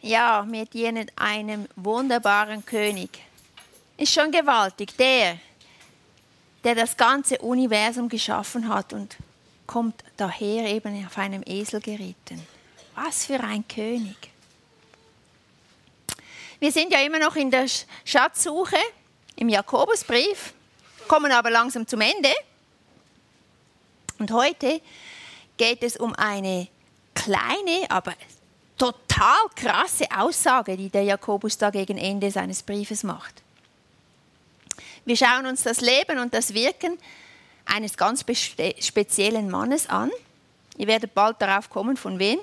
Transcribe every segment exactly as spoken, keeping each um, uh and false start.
Ja, wir dienen einem wunderbaren König. Ist schon gewaltig, der, der das ganze Universum geschaffen hat und kommt daher eben auf einem Esel geritten. Was für ein König. Wir sind ja immer noch in der Schatzsuche im Jakobusbrief, kommen aber langsam zum Ende. Und heute geht es um eine kleine, aber total krasse Aussage, die der Jakobus da gegen Ende seines Briefes macht. Wir schauen uns das Leben und das Wirken eines ganz speziellen Mannes an. Ihr werdet bald darauf kommen, von wem.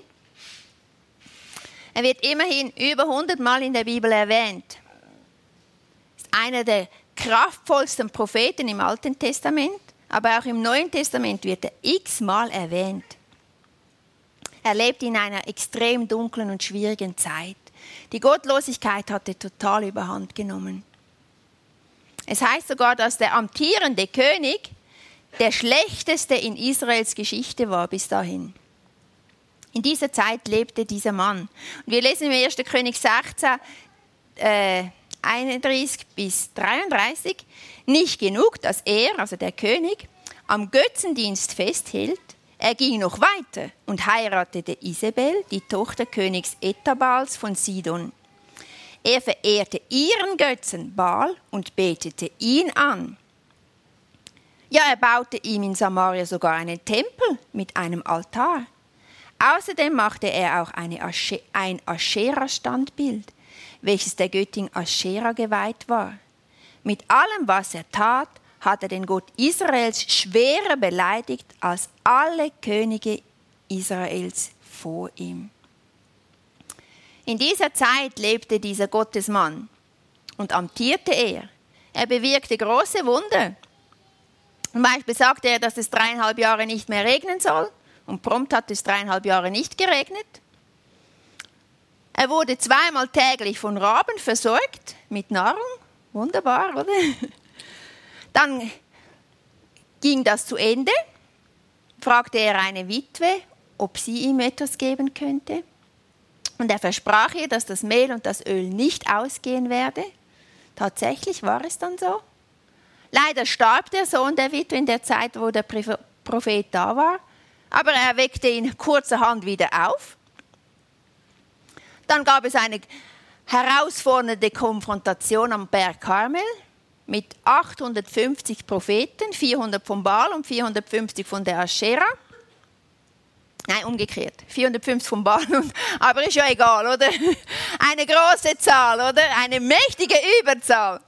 Er wird immerhin über hundert Mal in der Bibel erwähnt. Er ist einer der kraftvollsten Propheten im Alten Testament, aber auch im Neuen Testament wird er x-mal erwähnt. Er lebt in einer extrem dunklen und schwierigen Zeit. Die Gottlosigkeit hatte total überhand genommen. Es heißt sogar, dass der amtierende König der schlechteste in Israels Geschichte war bis dahin. In dieser Zeit lebte dieser Mann. Und wir lesen im ersten König sechzehn, äh, einunddreißig bis dreiunddreißig. Nicht genug, dass er, also der König, am Götzendienst festhielt. Er ging noch weiter und heiratete Isabel, die Tochter Königs Etabals von Sidon. Er verehrte ihren Götzen Baal und betete ihn an. Ja, er baute ihm in Samaria sogar einen Tempel mit einem Altar. Außerdem machte er auch eine Asche- ein Aschera-Standbild, welches der Göttin Aschera geweiht war. Mit allem, was er tat, hat er den Gott Israels schwerer beleidigt als alle Könige Israels vor ihm. In dieser Zeit lebte dieser Gottesmann und amtierte er. Er bewirkte große Wunder. Zum Beispiel sagte er, dass es dreieinhalb Jahre nicht mehr regnen soll und prompt hat es dreieinhalb Jahre nicht geregnet. Er wurde zweimal täglich von Raben versorgt mit Nahrung. Wunderbar, oder? Dann ging das zu Ende, fragte er eine Witwe, ob sie ihm etwas geben könnte. Und er versprach ihr, dass das Mehl und das Öl nicht ausgehen werde. Tatsächlich war es dann so. Leider starb der Sohn der Witwe in der Zeit, wo der Prophet da war, aber er weckte ihn kurzerhand wieder auf. Dann gab es eine herausfordernde Konfrontation am Berg Karmel mit achthundertfünfzig Propheten, vierhundert von Baal und vierhundertfünfzig von der Aschera. Nein, umgekehrt. vierhundertfünfzig von Baal, und, aber ist ja egal, oder? Eine große Zahl, oder? Eine mächtige Überzahl.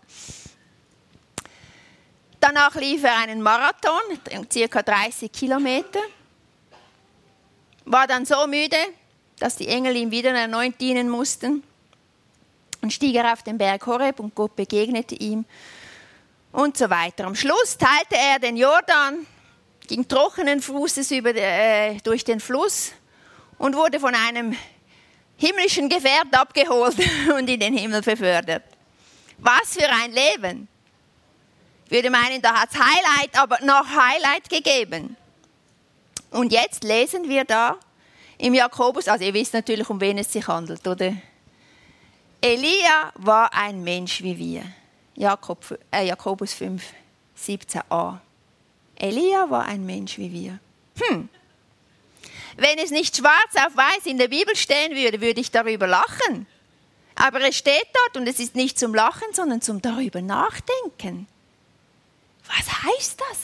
Danach lief er einen Marathon, ca. dreißig Kilometer. War dann so müde, dass die Engel ihm wieder erneut dienen mussten. Und stieg er auf den Berg Horeb und Gott begegnete ihm und so weiter. Am Schluss teilte er den Jordan, ging trockenen Fußes über, äh, durch den Fluss und wurde von einem himmlischen Gefährt abgeholt und in den Himmel befördert. Was für ein Leben! Ich würde meinen, da hat es Highlight, aber noch Highlight gegeben. Und jetzt lesen wir da im Jakobus, also ihr wisst natürlich, um wen es sich handelt, oder? Elia war ein Mensch wie wir. Jakob, äh, Jakobus fünf, siebzehn a. Elia war ein Mensch wie wir. Hm. Wenn es nicht schwarz auf weiß in der Bibel stehen würde, würde ich darüber lachen. Aber es steht dort und es ist nicht zum Lachen, sondern zum darüber nachdenken. Was heißt das?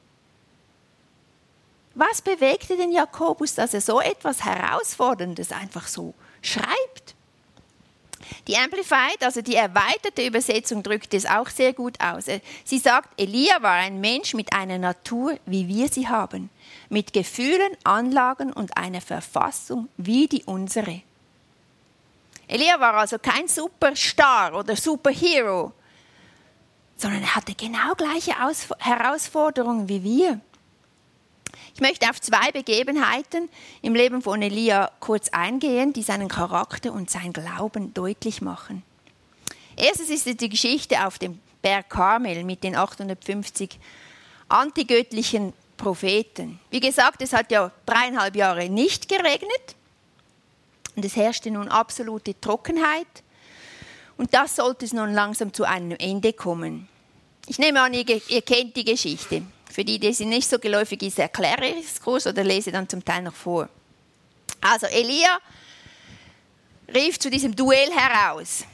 Was bewegte den Jakobus, dass er so etwas Herausforderndes einfach so schreibt? Die Amplified, also die erweiterte Übersetzung, drückt es auch sehr gut aus. Sie sagt, Elia war ein Mensch mit einer Natur, wie wir sie haben, mit Gefühlen, Anlagen und einer Verfassung wie die unsere. Elia war also kein Superstar oder Superhero, sondern er hatte genau gleiche Aus- Herausforderungen wie wir. Ich möchte auf zwei Begebenheiten im Leben von Elia kurz eingehen, die seinen Charakter und sein Glauben deutlich machen. Erstens ist es die Geschichte auf dem Berg Karmel mit den achthundertfünfzig antigöttlichen Propheten. Wie gesagt, es hat ja dreieinhalb Jahre nicht geregnet. Und es herrschte nun absolute Trockenheit. Und das sollte es nun langsam zu einem Ende kommen. Ich nehme an, ihr, ihr kennt die Geschichte. Für die, die sie nicht so geläufig ist, erkläre ich es kurz oder lese dann zum Teil noch vor. Also Elia rief zu diesem Duell heraus,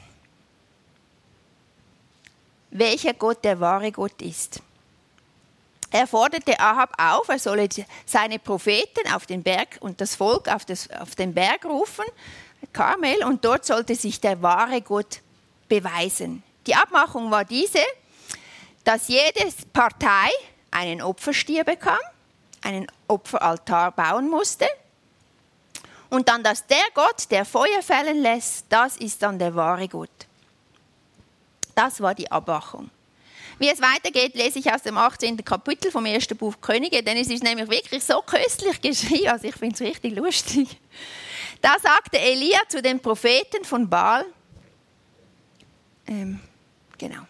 welcher Gott der wahre Gott ist. Er forderte Ahab auf, er solle seine Propheten auf den Berg und das Volk auf, das, auf den Berg rufen, Karmel, und dort sollte sich der wahre Gott beweisen. Die Abmachung war diese, dass jede Partei einen Opferstier bekam, einen Opferaltar bauen musste und dann, dass der Gott, der Feuer fallen lässt, das ist dann der wahre Gott. Das war die Abmachung. Wie es weitergeht, lese ich aus dem achtzehnten Kapitel vom ersten Buch Könige, denn es ist nämlich wirklich so köstlich geschrieben, also ich finde es richtig lustig. Da sagte Elia zu den Propheten von Baal, ähm, genau,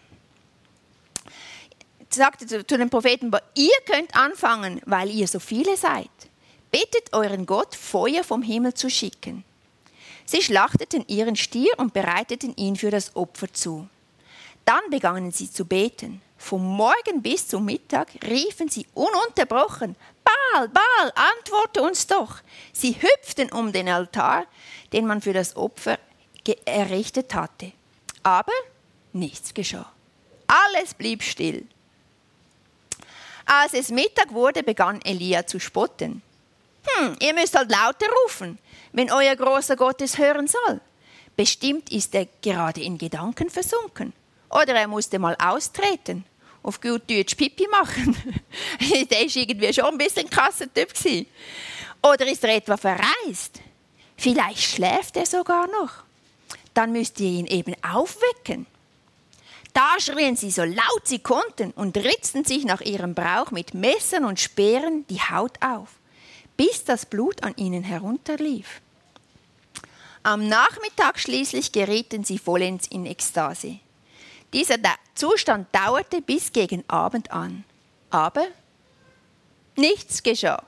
sagte zu, zu den Propheten Baal, ihr könnt anfangen, weil ihr so viele seid. Bittet euren Gott, Feuer vom Himmel zu schicken. Sie schlachteten ihren Stier und bereiteten ihn für das Opfer zu. Dann begannen sie zu beten. Vom Morgen bis zum Mittag riefen sie ununterbrochen, Baal, Baal, antworte uns doch. Sie hüpften um den Altar, den man für das Opfer errichtet hatte. Aber nichts geschah. Alles blieb still. Als es Mittag wurde, begann Elia zu spotten. Hm, ihr müsst halt lauter rufen, wenn euer großer Gott es hören soll. Bestimmt ist er gerade in Gedanken versunken. Oder er musste mal austreten, auf gut Deutsch Pipi machen. Der war irgendwie schon ein bisschen ein krasser Typ gewesen. Oder ist er etwa verreist? Vielleicht schläft er sogar noch. Dann müsst ihr ihn eben aufwecken. Da schrien sie so laut sie konnten und ritzten sich nach ihrem Brauch mit Messern und Speeren die Haut auf, bis das Blut an ihnen herunterlief. Am Nachmittag schließlich gerieten sie vollends in Ekstase. Dieser Zustand dauerte bis gegen Abend an. Aber nichts geschah.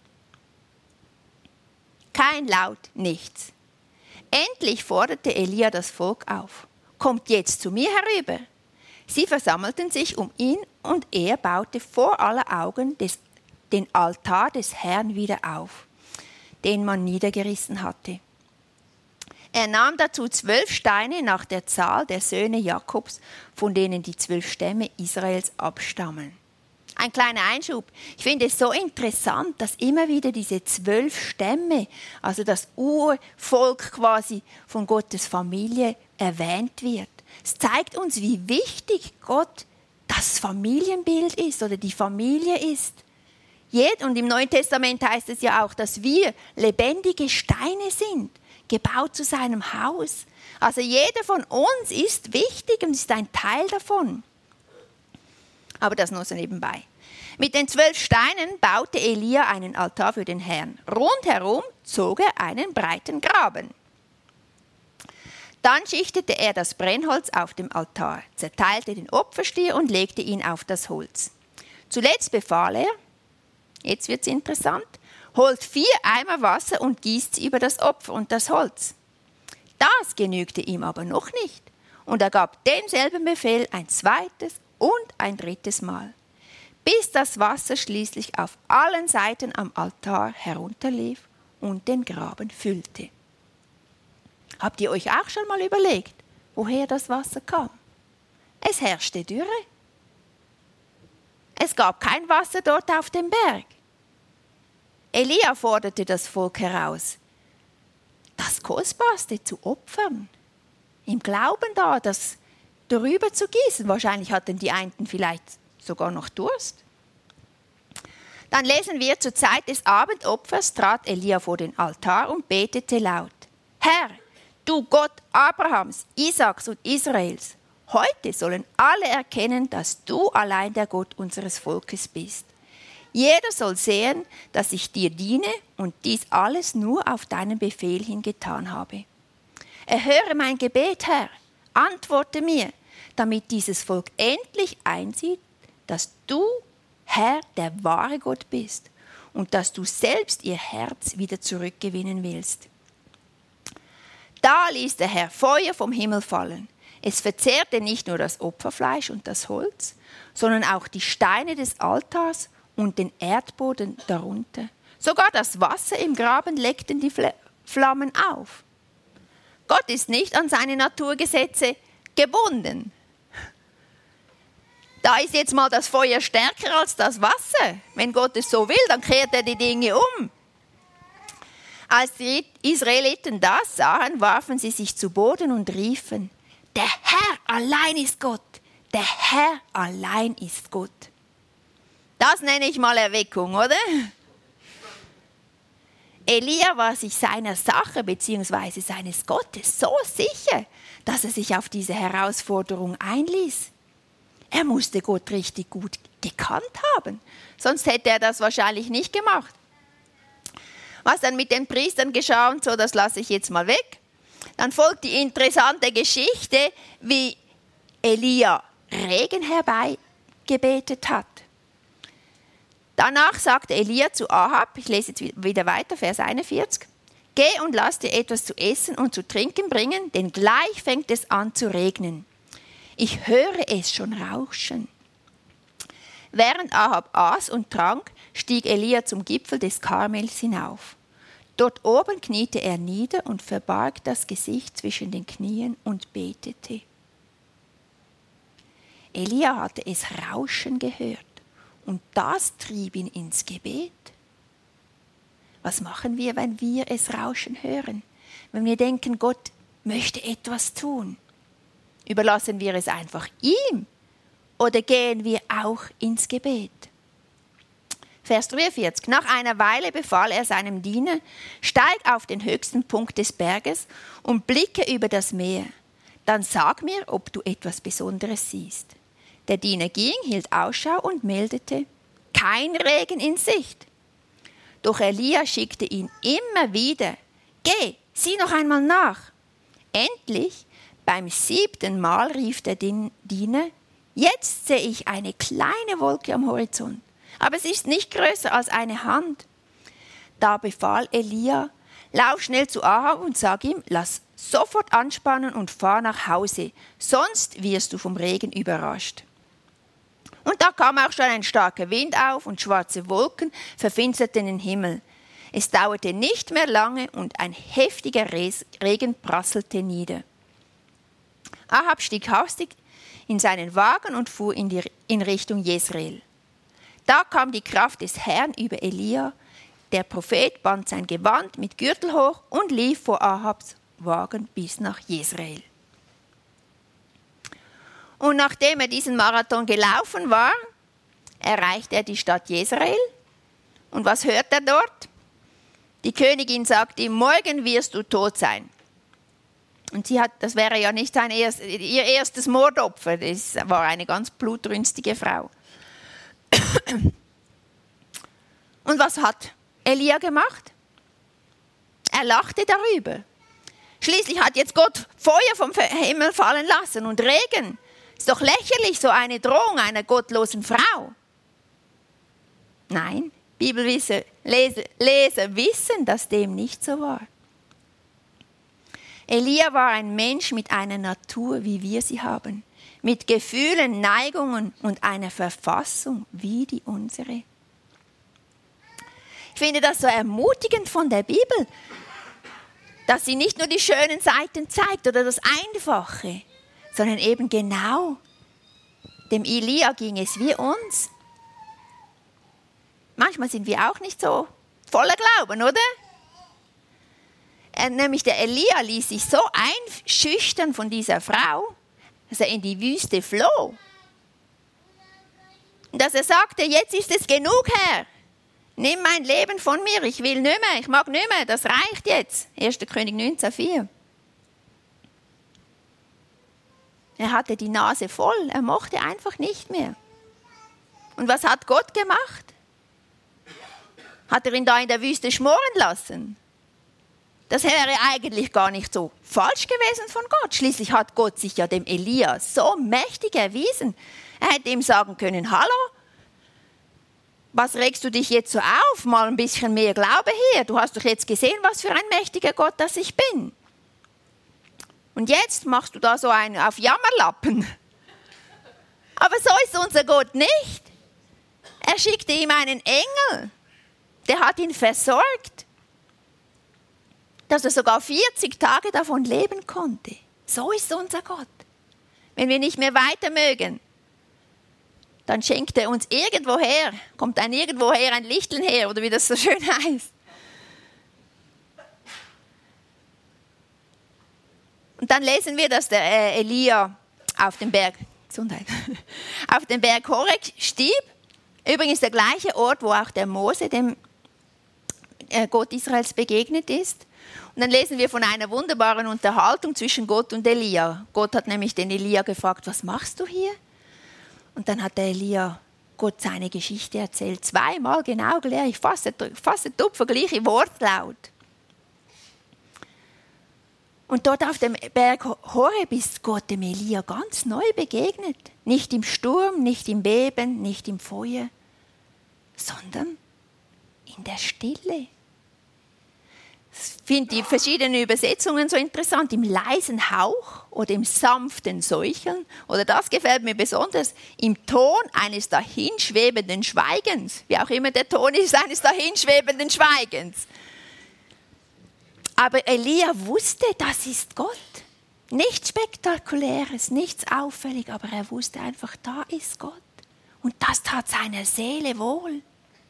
Kein Laut, nichts. Endlich forderte Elia das Volk auf. Kommt jetzt zu mir herüber. Sie versammelten sich um ihn und er baute vor aller Augen des, den Altar des Herrn wieder auf, den man niedergerissen hatte. Er nahm dazu zwölf Steine nach der Zahl der Söhne Jakobs, von denen die zwölf Stämme Israels abstammen. Ein kleiner Einschub. Ich finde es so interessant, dass immer wieder diese zwölf Stämme, also das Urvolk quasi von Gottes Familie, erwähnt wird. Es zeigt uns, wie wichtig Gott das Familienbild ist oder die Familie ist. Und im Neuen Testament heißt es ja auch, dass wir lebendige Steine sind, gebaut zu seinem Haus. Also jeder von uns ist wichtig und ist ein Teil davon. Aber das nur so nebenbei. Mit den zwölf Steinen baute Elia einen Altar für den Herrn. Rundherum zog er einen breiten Graben. Dann schichtete er das Brennholz auf dem Altar, zerteilte den Opferstier und legte ihn auf das Holz. Zuletzt befahl er, jetzt wird es interessant, holt vier Eimer Wasser und gießt sie über das Opfer und das Holz. Das genügte ihm aber noch nicht. Und er gab denselben Befehl ein zweites und ein drittes Mal, bis das Wasser schließlich auf allen Seiten am Altar herunterlief und den Graben füllte. Habt ihr euch auch schon mal überlegt, woher das Wasser kam? Es herrschte Dürre. Es gab kein Wasser dort auf dem Berg. Elia forderte das Volk heraus, das Kostbarste zu opfern, im Glauben da, das darüber zu gießen. Wahrscheinlich hatten die einen vielleicht sogar noch Durst. Dann lesen wir, zur Zeit des Abendopfers trat Elia vor den Altar und betete laut, Herr, du Gott Abrahams, Isaaks und Israels, heute sollen alle erkennen, dass du allein der Gott unseres Volkes bist. Jeder soll sehen, dass ich dir diene und dies alles nur auf deinen Befehl hin getan habe. Erhöre mein Gebet, Herr, antworte mir, damit dieses Volk endlich einsieht, dass du, Herr, der wahre Gott bist und dass du selbst ihr Herz wieder zurückgewinnen willst. Da ließ der Herr Feuer vom Himmel fallen. Es verzehrte nicht nur das Opferfleisch und das Holz, sondern auch die Steine des Altars und den Erdboden darunter. Sogar das Wasser im Graben leckten die Flammen auf. Gott ist nicht an seine Naturgesetze gebunden. Da ist jetzt mal das Feuer stärker als das Wasser. Wenn Gott es so will, dann kehrt er die Dinge um. Als die Israeliten das sahen, warfen sie sich zu Boden und riefen: Der Herr allein ist Gott. Der Herr allein ist Gott. Das nenne ich mal Erweckung, oder? Elia war sich seiner Sache bzw. seines Gottes so sicher, dass er sich auf diese Herausforderung einließ. Er musste Gott richtig gut gekannt haben, sonst hätte er das wahrscheinlich nicht gemacht. Was dann mit den Priestern geschah und so, das lasse ich jetzt mal weg. Dann folgt die interessante Geschichte, wie Elia Regen herbeigebetet hat. Danach sagte Elia zu Ahab, ich lese jetzt wieder weiter, Vers einundvierzig, Geh und lass dir etwas zu essen und zu trinken bringen, denn gleich fängt es an zu regnen. Ich höre es schon rauschen. Während Ahab aß und trank, stieg Elia zum Gipfel des Karmels hinauf. Dort oben kniete er nieder und verbarg das Gesicht zwischen den Knien und betete. Elia hatte es rauschen gehört und das trieb ihn ins Gebet. Was machen wir, wenn wir es rauschen hören? Wenn wir denken, Gott möchte etwas tun? Überlassen wir es einfach ihm oder gehen wir auch ins Gebet? Vers dreiundvierzig. Nach einer Weile befahl er seinem Diener, steig auf den höchsten Punkt des Berges und blicke über das Meer. Dann sag mir, ob du etwas Besonderes siehst. Der Diener ging, hielt Ausschau und meldete, kein Regen in Sicht. Doch Elia schickte ihn immer wieder, geh, sieh noch einmal nach. Endlich, beim siebten Mal rief der Diener, jetzt sehe ich eine kleine Wolke am Horizont, aber sie ist nicht größer als eine Hand. Da befahl Elia, lauf schnell zu Ahab und sag ihm, lass sofort anspannen und fahr nach Hause, sonst wirst du vom Regen überrascht. Und da kam auch schon ein starker Wind auf und schwarze Wolken verfinsterten den Himmel. Es dauerte nicht mehr lange und ein heftiger Regen prasselte nieder. Ahab stieg hastig in seinen Wagen und fuhr in, die, in Richtung Jezreel. Da kam die Kraft des Herrn über Elia. Der Prophet band sein Gewand mit Gürtel hoch und lief vor Ahabs Wagen bis nach Jezreel. Und nachdem er diesen Marathon gelaufen war, erreichte er die Stadt Jezreel. Und was hört er dort? Die Königin sagt ihm, morgen wirst du tot sein. Und sie hat, das wäre ja nicht sein erst, ihr erstes Mordopfer, das war eine ganz blutrünstige Frau. Und was hat Elia gemacht? Er lachte darüber. Schließlich hat jetzt Gott Feuer vom Himmel fallen lassen und Regen. Ist doch lächerlich, so eine Drohung einer gottlosen Frau. Nein, Bibelleser Leser wissen, dass dem nicht so war. Elia war ein Mensch mit einer Natur, wie wir sie haben, mit Gefühlen, Neigungen und einer Verfassung wie die unsere. Ich finde das so ermutigend von der Bibel, dass sie nicht nur die schönen Seiten zeigt oder das Einfache, sondern eben genau, dem Elia ging es wie uns. Manchmal sind wir auch nicht so voller Glauben, oder? Er, nämlich der Elia ließ sich so einschüchtern von dieser Frau, dass er in die Wüste floh. Und dass er sagte, jetzt ist es genug, Herr. Nimm mein Leben von mir, ich will nicht mehr, ich mag nicht mehr, das reicht jetzt. erster König neunzehn vier. Er hatte die Nase voll, er mochte einfach nicht mehr. Und was hat Gott gemacht? Hat er ihn da in der Wüste schmoren lassen? Das wäre eigentlich gar nicht so falsch gewesen von Gott. Schließlich hat Gott sich ja dem Elia so mächtig erwiesen. Er hätte ihm sagen können, hallo, was regst du dich jetzt so auf? Mal ein bisschen mehr Glaube hier. Du hast doch jetzt gesehen, was für ein mächtiger Gott das ich bin. Und jetzt machst du da so einen auf Jammerlappen. Aber so ist unser Gott nicht. Er schickte ihm einen Engel. Der hat ihn versorgt, dass er sogar vierzig Tage davon leben konnte. So ist unser Gott. Wenn wir nicht mehr weiter mögen, dann schenkt er uns irgendwoher, kommt ein irgendwoher ein Lichteln her, oder wie das so schön heißt. Und dann lesen wir, dass der äh, Elia auf dem Berg, Gesundheit, auf dem Berg Horeb stieg. Übrigens der gleiche Ort, wo auch der Mose dem äh, Gott Israels begegnet ist. Und dann lesen wir von einer wunderbaren Unterhaltung zwischen Gott und Elia. Gott hat nämlich den Elia gefragt, was machst du hier? Und dann hat der Elia Gott seine Geschichte erzählt. Zweimal genau gleich, fast ein, fast ein Tupfer gleiche Wortlaut. Und dort auf dem Berg Horeb ist Gott dem Elia ganz neu begegnet. Nicht im Sturm, nicht im Beben, nicht im Feuer, sondern in der Stille. Ich finde die verschiedenen Übersetzungen so interessant. Im leisen Hauch oder im sanften Säucheln. Oder das gefällt mir besonders, im Ton eines dahinschwebenden Schweigens. Wie auch immer der Ton ist, eines dahinschwebenden Schweigens. Aber Elia wusste, das ist Gott. Nichts Spektakuläres, nichts auffällig, aber er wusste einfach, da ist Gott. Und das tat seiner Seele wohl.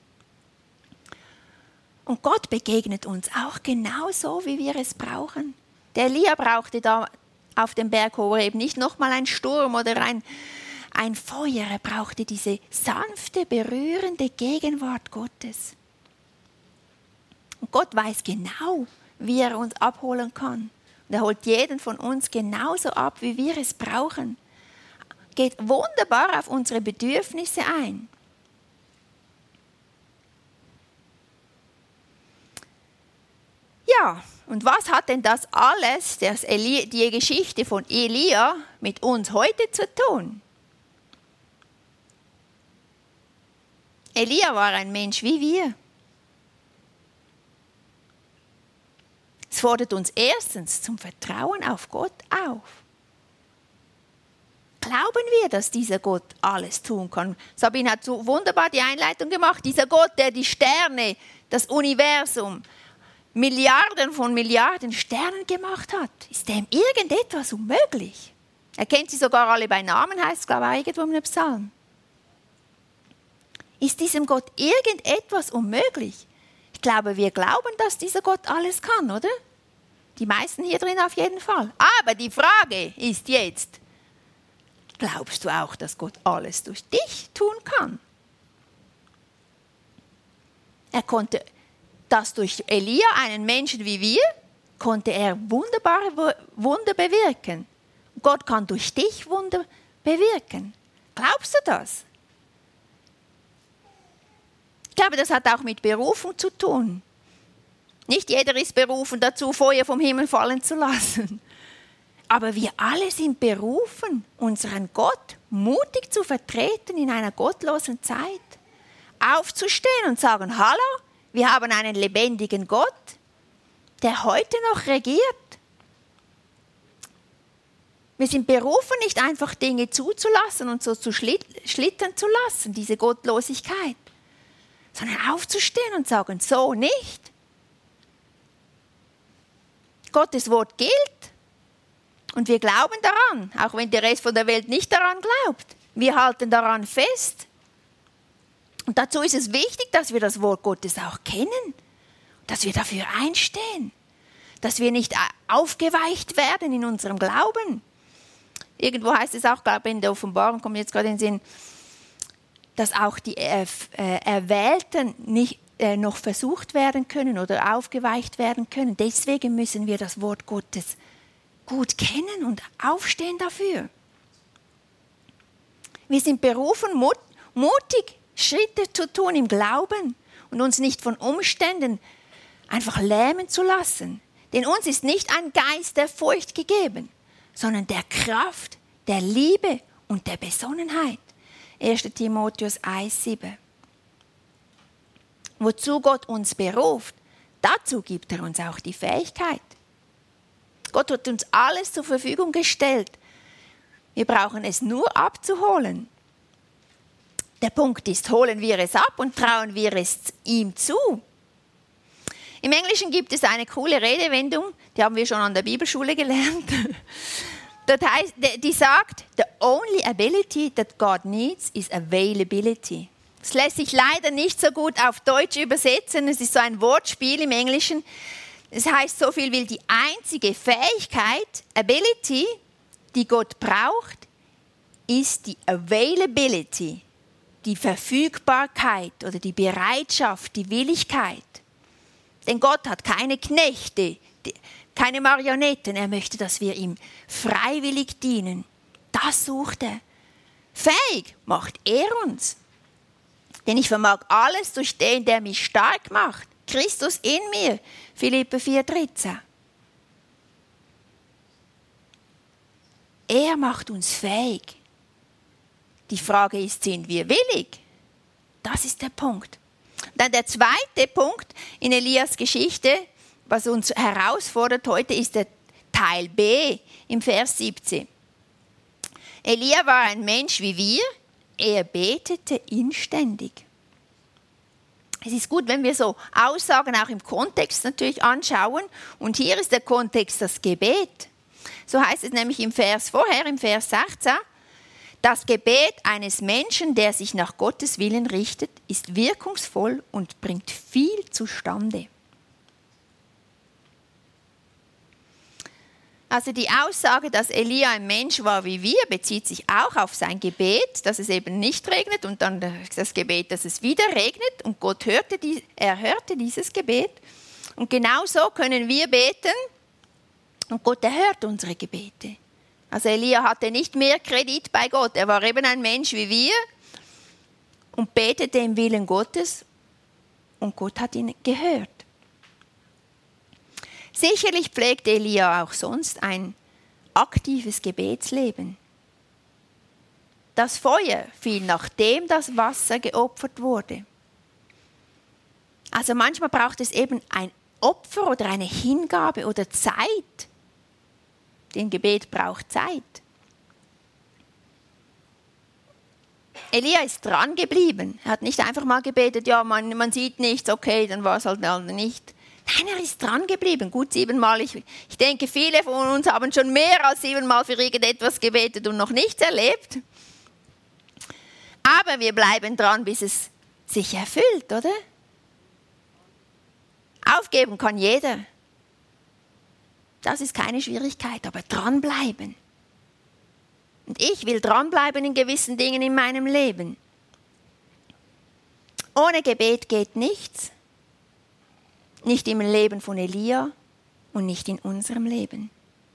Und Gott begegnet uns auch genauso, wie wir es brauchen. Der Elia brauchte da auf dem Berg Horeb nicht nochmal einen Sturm oder ein, ein Feuer. Er brauchte diese sanfte, berührende Gegenwart Gottes. Und Gott weiß genau, wie er uns abholen kann. Und er holt jeden von uns genauso ab, wie wir es brauchen. Geht wunderbar auf unsere Bedürfnisse ein. Ja, und was hat denn das alles, das Eli, die Geschichte von Elia, mit uns heute zu tun? Elia war ein Mensch wie wir. Es fordert uns erstens zum Vertrauen auf Gott auf. Glauben wir, dass dieser Gott alles tun kann? Sabine hat so wunderbar die Einleitung gemacht. Dieser Gott, der die Sterne, das Universum, Milliarden von Milliarden Sternen gemacht hat. Ist dem irgendetwas unmöglich? Er kennt sie sogar alle bei Namen, heißt es, glaube ich, irgendwo in einem Psalm. Ist diesem Gott irgendetwas unmöglich? Ich glaube, wir glauben, dass dieser Gott alles kann, oder? Die meisten hier drin auf jeden Fall. Aber die Frage ist jetzt, glaubst du auch, dass Gott alles durch dich tun kann? Er konnte das durch Elia, einen Menschen wie wir, konnte er wunderbare Wunder bewirken. Gott kann durch dich Wunder bewirken. Glaubst du das? Ich glaube, das hat auch mit Berufung zu tun. Nicht jeder ist berufen dazu, Feuer vom Himmel fallen zu lassen. Aber wir alle sind berufen, unseren Gott mutig zu vertreten in einer gottlosen Zeit. Aufzustehen und sagen, hallo, wir haben einen lebendigen Gott, der heute noch regiert. Wir sind berufen, nicht einfach Dinge zuzulassen und so zu schlittern zu lassen, diese Gottlosigkeit, sondern aufzustehen und sagen, so nicht. Gottes Wort gilt und wir glauben daran, auch wenn der Rest von der Welt nicht daran glaubt. Wir halten daran fest. Und dazu ist es wichtig, dass wir das Wort Gottes auch kennen, dass wir dafür einstehen, dass wir nicht aufgeweicht werden in unserem Glauben. Irgendwo heißt es auch, glaube ich, in der Offenbarung, kommt jetzt gerade in den Sinn, dass auch die äh, Erwählten nicht äh, noch versucht werden können oder aufgeweicht werden können. Deswegen müssen wir das Wort Gottes gut kennen und aufstehen dafür. Wir sind berufen, mut, mutig Schritte zu tun im Glauben und uns nicht von Umständen einfach lähmen zu lassen. Denn uns ist nicht ein Geist der Furcht gegeben, sondern der Kraft, der Liebe und der Besonnenheit. erster Timotheus eins sieben. Wozu Gott uns beruft, dazu gibt er uns auch die Fähigkeit. Gott hat uns alles zur Verfügung gestellt. Wir brauchen es nur abzuholen. Der Punkt ist, holen wir es ab und trauen wir es ihm zu. Im Englischen gibt es eine coole Redewendung, die haben wir schon an der Bibelschule gelernt. Das heißt, die sagt, the only ability that God needs is availability. Das lässt sich leider nicht so gut auf Deutsch übersetzen. Es ist so ein Wortspiel im Englischen. Es heißt so viel wie die einzige Fähigkeit, Ability, die Gott braucht, ist die Availability, die Verfügbarkeit oder die Bereitschaft, die Willigkeit. Denn Gott hat keine Knechte, keine Marionetten. Er möchte, dass wir ihm freiwillig dienen. Das sucht er. Fähig macht er uns. Denn ich vermag alles durch den, der mich stark macht. Christus in mir. Philipper vier dreizehn. Er macht uns fähig. Die Frage ist, sind wir willig? Das ist der Punkt. Dann der zweite Punkt in Elias Geschichte, was uns herausfordert heute, ist der Teil B im Vers siebzehn. Elia war ein Mensch wie wir, er betete inständig. Es ist gut, wenn wir so Aussagen auch im Kontext natürlich anschauen. Und hier ist der Kontext das Gebet. So heißt es nämlich im Vers vorher, im Vers sechzehn. Das Gebet eines Menschen, der sich nach Gottes Willen richtet, ist wirkungsvoll und bringt viel zustande. Also die Aussage, dass Elia ein Mensch war wie wir, bezieht sich auch auf sein Gebet, dass es eben nicht regnet und dann das Gebet, dass es wieder regnet. Und Gott hörte, die, er hörte dieses Gebet. Und genau so können wir beten und Gott erhört unsere Gebete. Also Elia hatte nicht mehr Kredit bei Gott. Er war eben ein Mensch wie wir und betete im Willen Gottes und Gott hat ihn gehört. Sicherlich pflegte Elia auch sonst ein aktives Gebetsleben. Das Feuer fiel, nachdem das Wasser geopfert wurde. Also manchmal braucht es eben ein Opfer oder eine Hingabe oder Zeit. Denn Gebet braucht Zeit. Elia ist dran geblieben. Er hat nicht einfach mal gebetet, ja, man, man sieht nichts, okay, dann war es halt nicht. Nein, er ist dran geblieben. Gut siebenmal. Ich, ich denke, viele von uns haben schon mehr als siebenmal für irgendetwas gebetet und noch nichts erlebt. Aber wir bleiben dran, bis es sich erfüllt, oder? Aufgeben kann jeder. Das ist keine Schwierigkeit, aber dranbleiben. Und ich will dranbleiben in gewissen Dingen in meinem Leben. Ohne Gebet geht nichts. Nicht im Leben von Elia und nicht in unserem Leben.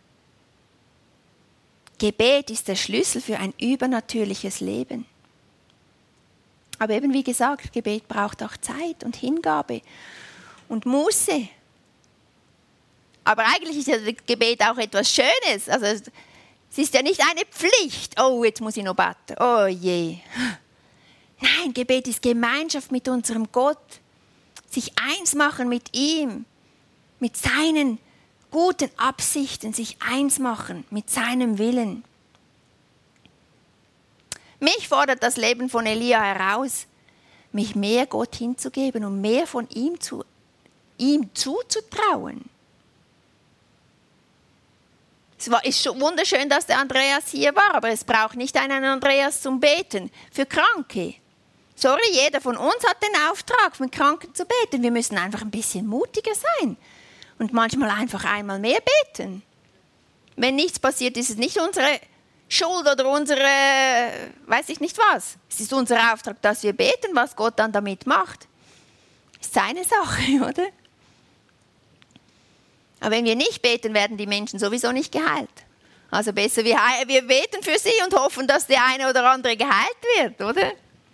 Gebet ist der Schlüssel für ein übernatürliches Leben. Aber eben wie gesagt, Gebet braucht auch Zeit und Hingabe und Muße. Aber eigentlich ist ja das Gebet auch etwas Schönes. Also es ist ja nicht eine Pflicht. Oh, jetzt muss ich noch beten. Oh je. Nein, Gebet ist Gemeinschaft mit unserem Gott. Sich eins machen mit ihm. Mit seinen guten Absichten. Sich eins machen mit seinem Willen. Mich fordert das Leben von Elia heraus, mich mehr Gott hinzugeben und mehr von ihm, zu, ihm zuzutrauen. Es war, ist schon wunderschön, dass der Andreas hier war, aber es braucht nicht einen Andreas zum Beten für Kranke. Sorry, jeder von uns hat den Auftrag, für Kranken zu beten. Wir müssen einfach ein bisschen mutiger sein und manchmal einfach einmal mehr beten. Wenn nichts passiert, ist es nicht unsere Schuld oder unsere, weiß ich nicht was. Es ist unser Auftrag, dass wir beten, was Gott dann damit macht. Ist seine Sache, oder? Aber wenn wir nicht beten, werden die Menschen sowieso nicht geheilt. Also besser, wir, wir beten für sie und hoffen, dass der eine oder andere geheilt wird, oder?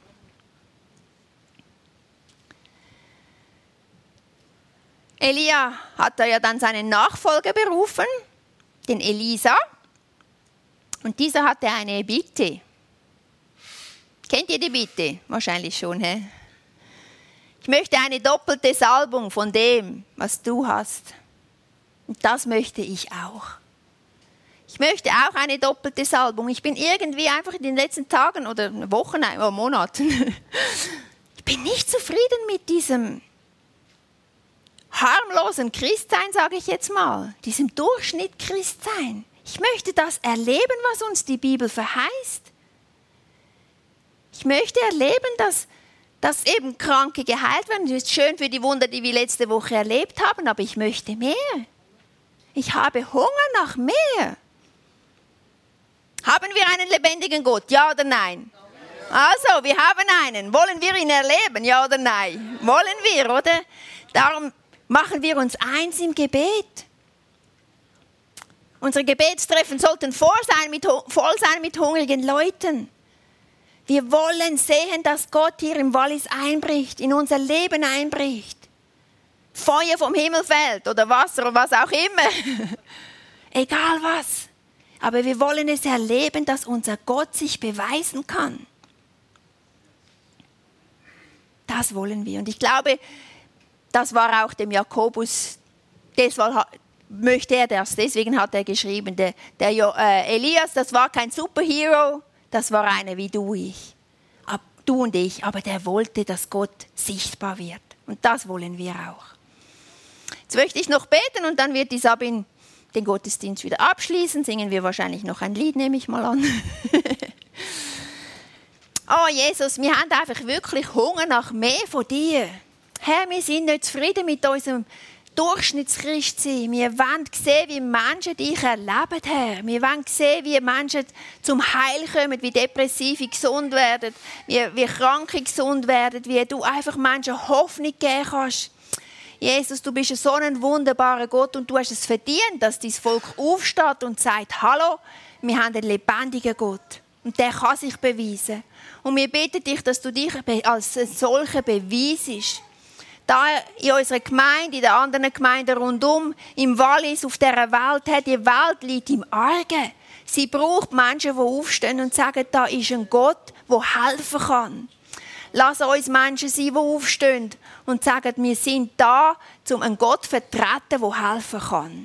Elia hat da ja dann seinen Nachfolger berufen, den Elisa. Und dieser hatte eine Bitte. Kennt ihr die Bitte? Wahrscheinlich schon, hä? Ich möchte eine doppelte Salbung von dem, was du hast. Und das möchte ich auch. Ich möchte auch eine doppelte Salbung. Ich bin irgendwie einfach in den letzten Tagen oder Wochen oder Monaten, ich bin nicht zufrieden mit diesem harmlosen Christsein, sage ich jetzt mal, diesem Durchschnitt Christsein. Ich möchte das erleben, was uns die Bibel verheißt. Ich möchte erleben, dass, dass eben Kranke geheilt werden. Das ist schön für die Wunder, die wir letzte Woche erlebt haben, aber ich möchte mehr. Ich habe Hunger nach mehr. Haben wir einen lebendigen Gott? Ja oder nein? Also, wir haben einen. Wollen wir ihn erleben? Ja oder nein? Wollen wir, oder? Darum machen wir uns eins im Gebet. Unsere Gebetstreffen sollten voll sein mit, voll sein mit hungrigen Leuten. Wir wollen sehen, dass Gott hier im Wallis einbricht, in unser Leben einbricht. Feuer vom Himmel fällt oder Wasser oder was auch immer. Egal was. Aber wir wollen es erleben, dass unser Gott sich beweisen kann. Das wollen wir. Und ich glaube, das war auch dem Jakobus, deshalb möchte er das, deswegen hat er geschrieben, der, der äh, Elias, das war kein Superhero, das war einer wie du, ich, Ab, du und ich, aber der wollte, dass Gott sichtbar wird. Und das wollen wir auch. Jetzt möchte ich noch beten und dann wird die Sabine den Gottesdienst wieder abschließen. Singen wir wahrscheinlich noch ein Lied, nehme ich mal an. Oh Jesus, wir haben einfach wirklich Hunger nach mehr von dir. Herr, wir sind nicht zufrieden mit unserem Durchschnittschristsein. Wir wollen sehen, wie Menschen dich erleben, Herr. Wir wollen sehen, wie Menschen zum Heil kommen, wie Depressive gesund werden, wie, wie Kranke gesund werden, wie du einfach Menschen Hoffnung geben kannst. Jesus, du bist so ein wunderbarer Gott und du hast es verdient, dass dein Volk aufsteht und sagt, hallo, wir haben einen lebendigen Gott. Und der kann sich beweisen. Und wir bitten dich, dass du dich als solcher beweisest. Da in unserer Gemeinde, in den anderen Gemeinden rundum, im Wallis, auf dieser Welt, die Welt liegt im Argen. Sie braucht Menschen, die aufstehen und sagen, da ist ein Gott, der helfen kann. Lass uns Menschen sein, die aufstehen und sagen, wir sind da, um einen Gott zu vertreten, der helfen kann.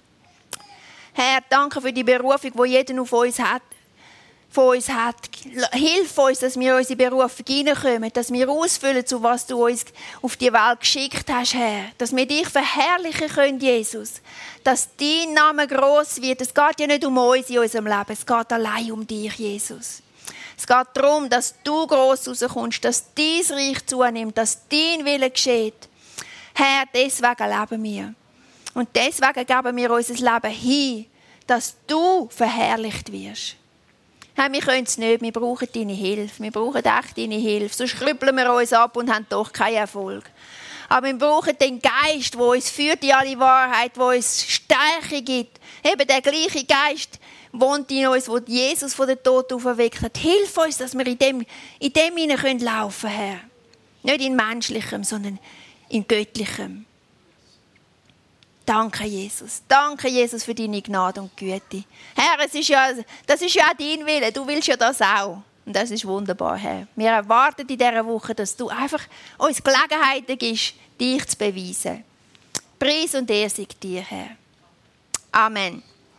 Herr, danke für die Berufung, die jeder auf uns hat. Von uns hat. Hilf uns, dass wir in unsere Berufung hineinkommen, dass wir ausfüllen, zu was du uns auf die Welt geschickt hast, Herr. Dass wir dich verherrlichen können, Jesus. Dass dein Name gross wird. Es geht ja nicht um uns in unserem Leben, es geht allein um dich, Jesus. Es geht darum, dass du gross rauskommst, dass dein Reich zunimmt, dass dein Wille geschieht. Herr, deswegen leben wir. Und deswegen geben wir unser Leben hin, dass du verherrlicht wirst. Herr, wir können es nicht, wir brauchen deine Hilfe. Wir brauchen echt deine Hilfe. Sonst krüppeln wir uns ab und haben doch keinen Erfolg. Aber wir brauchen den Geist, der uns führt in alle Wahrheit, der uns Stärke gibt. Eben der gleiche Geist wohnt in uns, wo Jesus von den Toten auferweckt hat. Hilf uns, dass wir in dem, in dem hinein laufen können, Herr. Nicht in menschlichem, sondern in göttlichem. Danke, Jesus. Danke, Jesus, für deine Gnade und Güte. Herr, es ist ja, das ist ja auch dein Wille. Du willst ja das auch. Und das ist wunderbar, Herr. Wir erwarten in dieser Woche, dass du einfach uns Gelegenheiten gibst, dich zu beweisen. Preis und Ehre sei dir, Herr. Amen.